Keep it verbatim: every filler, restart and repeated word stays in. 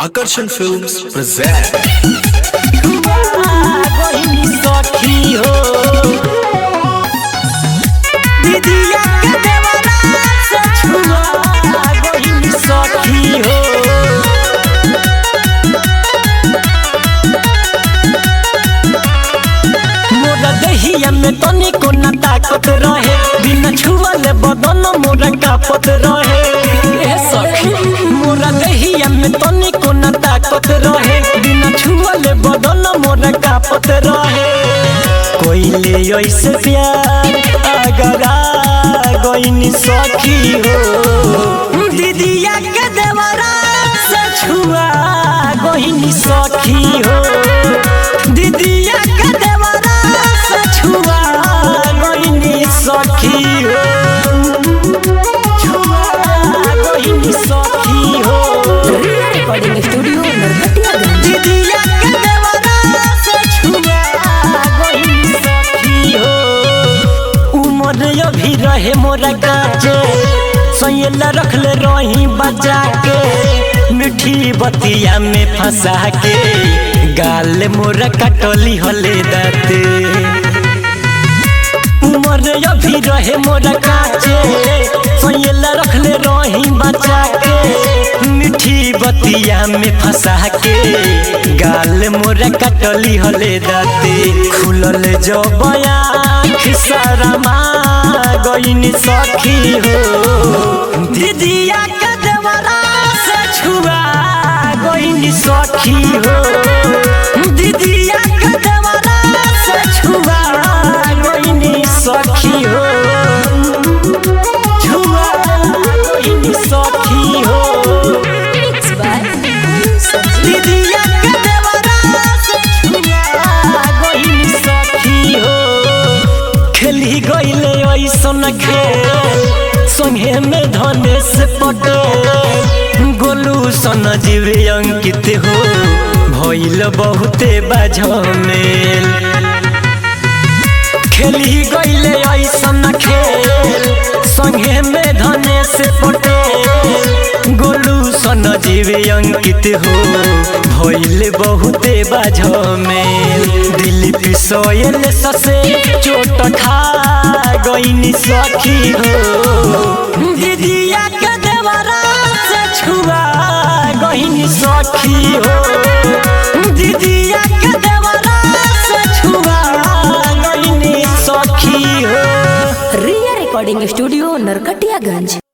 Akarshan Films present में तनी को न ताकत रहे बिना छुअले बदन मोरा कापत रहे ए सखी मोरा दहिया में तनी को न ताकत रहे बिना छुअले बदन मोरा कापत रहे कोइले ऐसे प्यार अगरा गइनी सखी हो दीदिया के देवरा से छुआ गइनी सखी हो दीदिया के देवरा से छुआ गइनी सखी हो छुआ गइनी सखी हो रिकॉर्डिंग स्टूडियो नरकटियागंज। दीदिया के देवरा से छुआ गइनी सखी हो उमर अभी रहे मोरा काजे सैला रखले रही बचा के मिठी बतिया में फंसा के गाल मोरा कटली हले दाते उमर अभी रहे मोरा काचे सैला रखले रही बचा के मिठी बतिया में फंसा के गाल मोरा कटली हले दाते खुलल जो बया खिसरमा गइनी सखी हो दीदिया के देवरा से छुआ गइनी सखी हो दीदिया के देवरा से छुआ गइनी सखी हो छुआ गइनी सखी हो Mixed by संजीव। दीदिया के देवरा से छुआ गइनी सखी हो खेली गइले ऐसन खेल संगे में धनेश पटेल गोलू सन जीव अंकित हो भइल बहुते बाझमेल खेली गइले ऐसन खेल संगे में धनेश पटेल गोलू सन जीव अंकित हो भइल बहुते बाझमेल दिल पिसोयल ससे चोट खा गइनी सखी हो दीदिया के देवरा से छुआ गइनी सखी हो दीदिया के देवरा से छुआ गइनी सखी हो रिया रिकॉर्डिंग स्टूडियो नरकटियागंज।